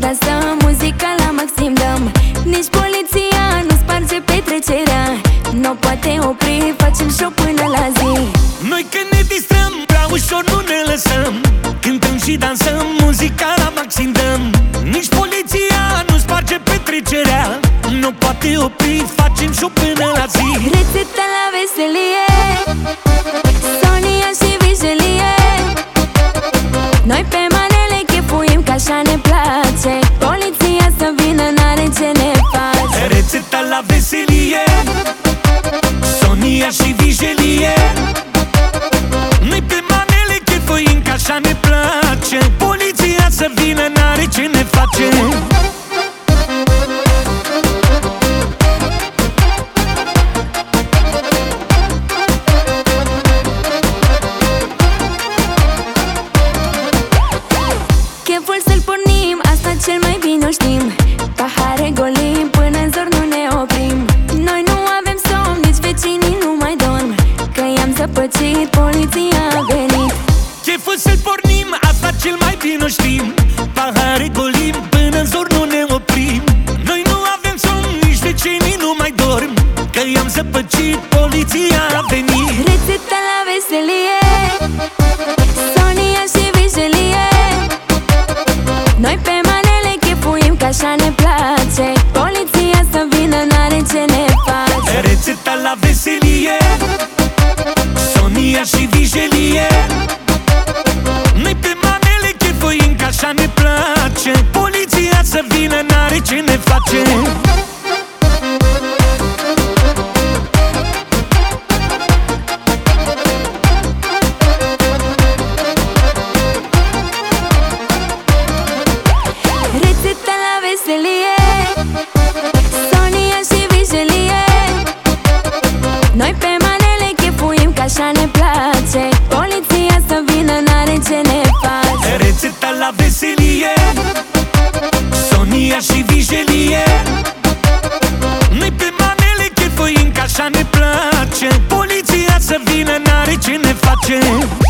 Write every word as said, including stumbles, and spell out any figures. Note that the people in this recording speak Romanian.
dansăm, muzica la maxim dăm. Nici poliția nu sparge petrecerea, nu poate opri, facem show până la zi. Noi când ne distrăm, prea ușor nu ne lăsăm. Cântăm și dansăm, muzica la maxim dăm. Nici poliția nu sparge petrecerea, nu poate opri, facem show până la zi. Rețeta la veselie, Sonia și Vigelie. Noi pe manele chefuim, că așa ne place. Poliția să vină, n-are ce ne face. Rețeta la veselie, Sonia și Vigelie. Noi pe manele chefuim, că așa ne place. Poliția să vină, n-are ce ne face. Cheful să-l pornim, asta cel mai bine o știm. Pahare golim, până în zor nu ne oprim. Noi nu avem somn, nici vecinii nu mai dorm, că i-am zăpăcit, poliția a venit. Cheful să-l pornim, asta cel mai bine o știm. Pahare golim, până în zor nu ne oprim. Noi nu avem somn, nici vecinii nu mai dorm, că i-am zăpăcit, poliția a venit. Rețeta la veselie, Sonia și Vigelie. Noi pe manele chefuim, că așa ne place. Poliția să vină, n-are ce ne face. Rețeta la veselie, Sonia și Vigelie. Noi pe manele chefuim, că așa ne place. Poliția să vină, n-are ce ne face. Rețeta la veselie, Sonia și Vigelie. Noi pe manele chefuim, că așa ne place. Poliția să vină, n-are ce ne face. Rețeta la veselie, Sonia și Vigelie. Noi pe manele chefuim, că așa ne place. Poliția să vină, n-are ce ne face.